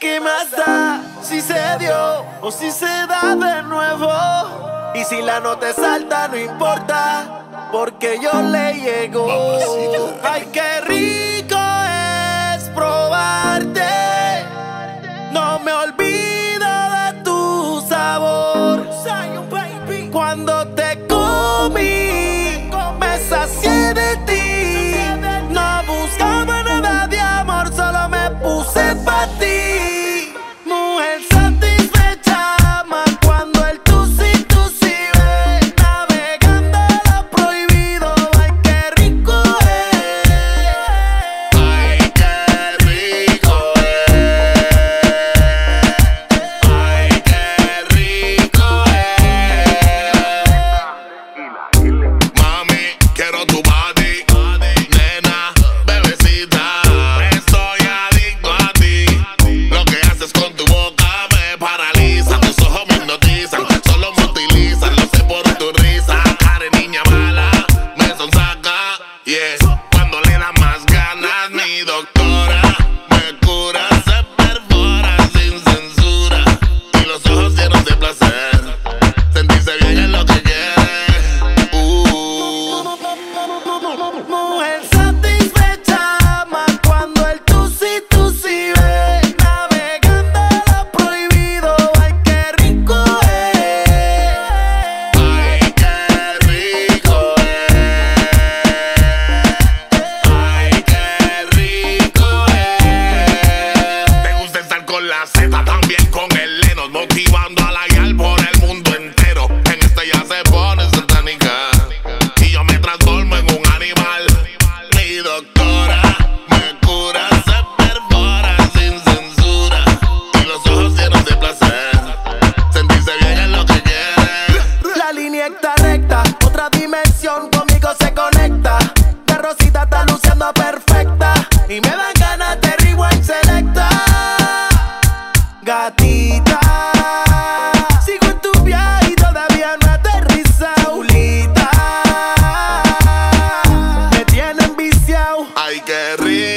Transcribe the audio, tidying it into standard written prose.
¿Qué más da si se dio o si se da de nuevo? Y si la nota salta no importa, porque yo le llego. Ay, qué rico es probarte. No me olvido de tu sabor. Cuando te comí, me sacié de ti. No buscaba nada de amor, solo me puse pa' ti. Mujer satisfecha, más cuando el tú sí ve. Navegando lo prohibido, ay qué rico es. Ay, qué rico es. Ay, qué rico es. Mami, quiero tu body. Nena, bebecita, estoy adicto a ti. Lo que haces con tu boca me paraliza. Tus ojos me hipnotizan, solo me utilizan. Lo sé por tu risa. Are niña mala, me sonsaca. Yeah, cuando le da más ganas, mi doctora me cura, se perfora sin censura. Y los ojos llenos de placer. Sentirse bien es lo que quiere. Mujer satisfecha, más cuando el tú sí ve. Navegando lo prohibido, ay qué rico es. Ay, qué rico es. Ay, qué rico es. Te gusta estar con la Z, también con el Lenos, motivando a la guial por el mundo entero. En esta ya se pone satánica y yo me transformo en un animal. Mi doctora me cura, se perfora sin censura. Y los ojos llenos de placer. Sentirse bien es lo que quiere. La línea está recta, otra dimensión conmigo se conecta. La rosita está luciendo perfecta y me dan ganas de rewind selecta. Gatita, sigo en tu viaje y todavía no aterriza. Ulita, me tienen viciado. Ay, qué rico